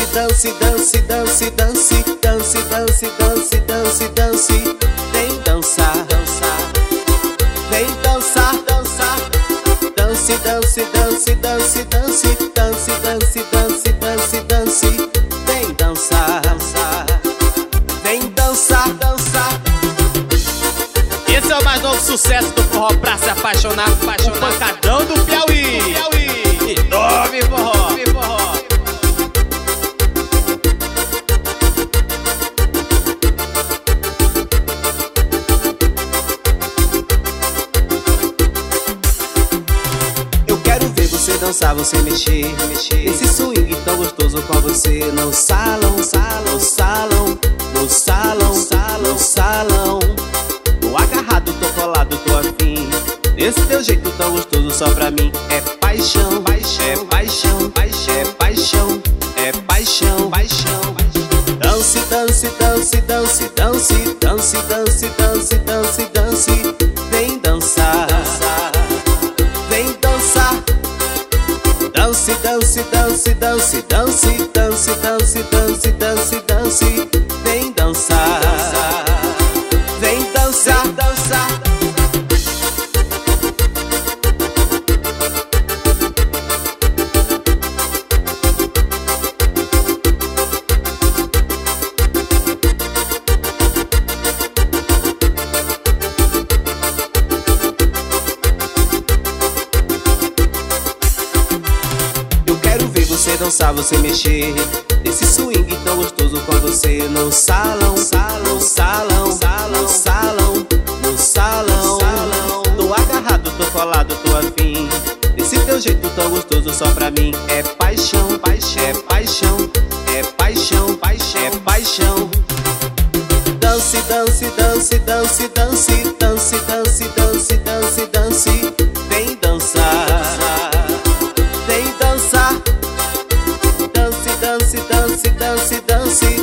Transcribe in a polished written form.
dance, dance, dance, dance, dance, dance, dance, dance, dance. Vem dançar, dançar. Vem dançar, dançar. Dance, dance, dance, dance, dance, dance, dance, dance, dance, dance. Vem dançar, dançar. Vem dançar, dançar. Esse é o mais novo sucesso do forró pra se apaixonar, apaixonar. O pancadão do Piauí. E nome forró, forró. Eu quero ver você dançar, você mexer, mexer. Esse swing tão gostoso com você no salão, salão, salão, no salão, salão, salão. Tô agarrado, tô colado, tô afim. Esse teu jeito tão gostoso só pra mim. É paixão, paixão, é paixão, paixão, é paixão, é paixão, paixão. Dance, dance, dance, dance, dance, dance, dance, dance, dance, dance. Vem dançar, dançar. Vem dançar. Dance, dance, dance, dance, dance, dance, dance, dance, dance, dance. Vem dançar, dançar. Vem dançar, dançar. Eu quero ver você dançar, você mexer. Esse swing tão gostoso com você no salão, salão, salão, salão, salão, no salão, salão. Tô agarrado, tô colado, tô afim. Esse teu jeito tão gostoso só pra mim. É paixão, paixão, é paixão, é paixão, paixão, é paixão. Dance, dance, dance, dance, dance, dance, dance, dance, dance, dance. Vem dançar, vem dançar. Dance, dance, dance, dance, dance.